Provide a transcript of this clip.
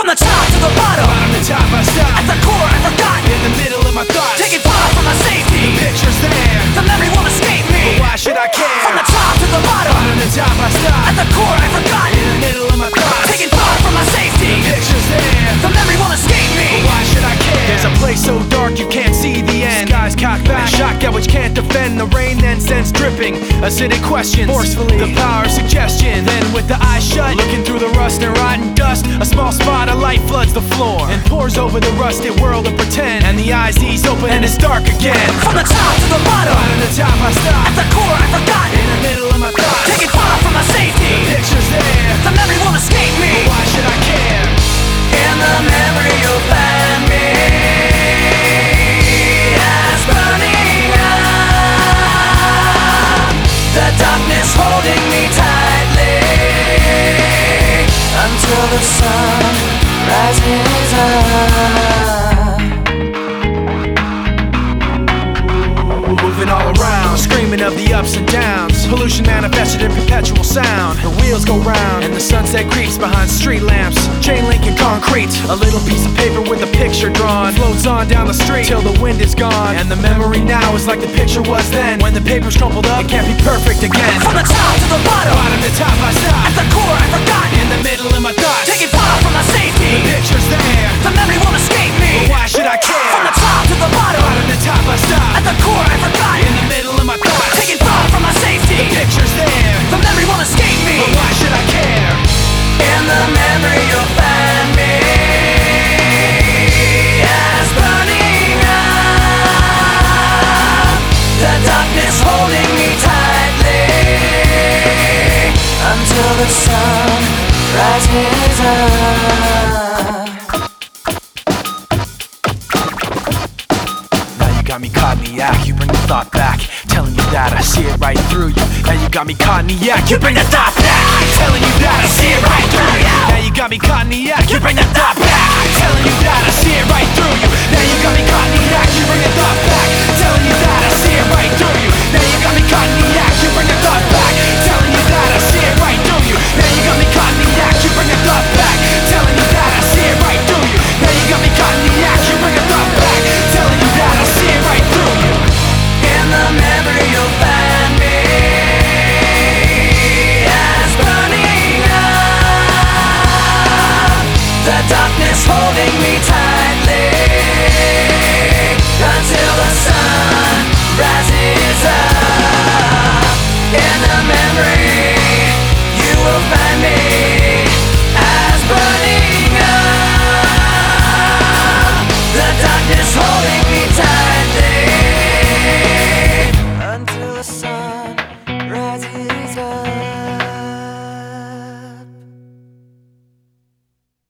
From the top to the bottom, bottom to top I stop. at the core I've forgotten. In the middle of my thoughts, Taking far from my safety, the picture's there, the memory won't escape me. but why should I care? From the top to the bottom, bottom to top I stop. at the core I've forgotten. In the middle of my thoughts, Taking far from my safety, the picture's there, the memory won't escape but me. why should I care? There's a place so dark you can't see the end. Skies cocked back, shotgun which can't defend. The rain then sends dripping, acidic questions forcefully, the power of suggestion. Then with the eyes shut, looking through the rust and rotten dust, a small spot of light floods the floor and pours over the rusted world of pretend. And the eyes ease open and it's dark again. From the top to the bottom, bottom to top I stop. at the core I've forgotten. In the middle of my thoughts, Taking far from my safety, the picture's there, the memory won't escape me. but why should I care? In the memory you'll find me as burning up, the darkness holding me tightly until the sun rises up. Moving all around, screaming of the ups and downs. Pollution manifested in perpetual sound. The wheels go round, and the sunset creeps behind street lamps. Chain link and concrete, a little piece of paper with a picture drawn floats on down the street till the wind is gone. And the memory now is like the picture was then. When the paper's crumpled up, it can't be perfect again. From the top to the bottom, bottom to top I stop. at the core I've forgotten. In the middle of my thoughts, Taking far from my the safety, picture's there, the memory won't escape me. but why should I care? From the top to the bottom, bottom to top I stop. at the core I've forgotten. In the middle of my thoughts, Taking far from my safety, the picture's there, the memory won't escape me. but why should I care? In the memory you'll find me as burning up, the darkness holding me tightly until the sun rises up. Now you got me caught in the act, you bring the thought back, telling you that I see it right through you. Now you got me caught in the act, you bring the thought back, telling you that I see it right through you. Now you got me caught in the act, you bring the thought back, telling you that I see it right through you. Now you got me caught in the act, you bring the thought back, telling you that I see it right through you. Now you got me caught in the act, you bring the thought back, telling you that I see it right through you. Now you got me caught in the act, you bring the thought back, telling you that I see it right through you. Now you got me caught in the act, you bring the thought back, telling you that I see it right through you. In the memory you'll find me as burning up, the darkness holding me tightly until the sun rises up. In the memory